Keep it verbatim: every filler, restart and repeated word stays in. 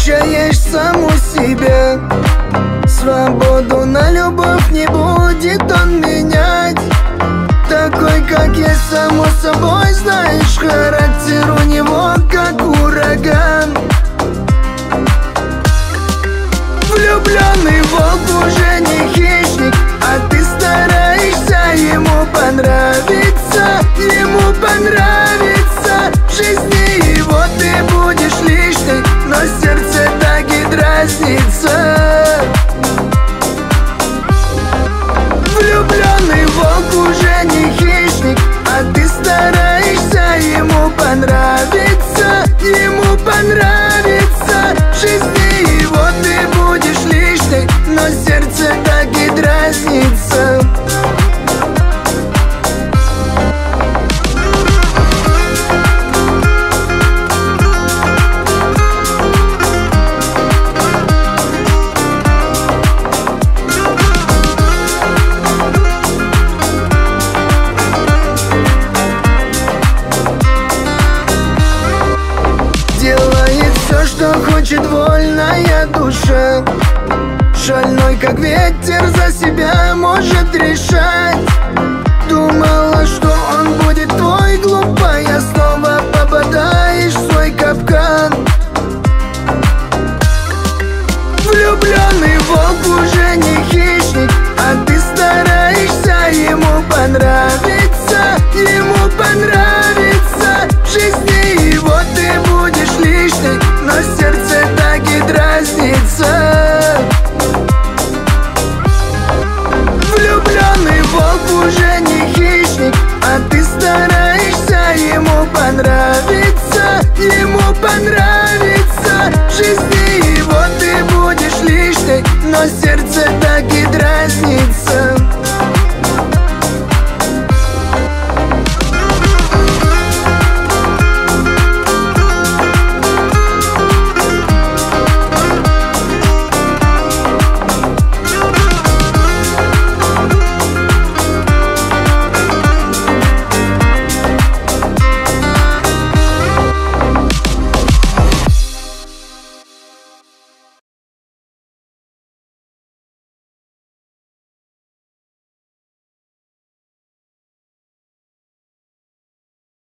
обещаешь саму себе свободу на любовь, не будет он менять. Такой, как есть, само собой, знаешь, характер у него как ураган. Влюбленный волк уже не хищник, а ты стараешься ему понравиться, ему понравиться. В жизни его ты будешь лишней, но сердце так и дразнится. Влюбленный волк уже не хищник, а ты стараешься ему понравиться, ему понравиться. В жизни его ты будешь лишней, но сердце так и дразнится. Делает все, что хочет вольная душа. Шальной, как ветер, за себя может решать. Думала, что он будет твой, глупая, снова попадаешь в свой капкан. Влюбленный волк уже не хищник, а ты стараешься ему понравиться, ему понравиться. В жизни его ты будешь лишней, но сердце так и дразнится. Влюбленный волк уже не хищник, а ты стараешься ему понравиться, ему понравиться. В жизни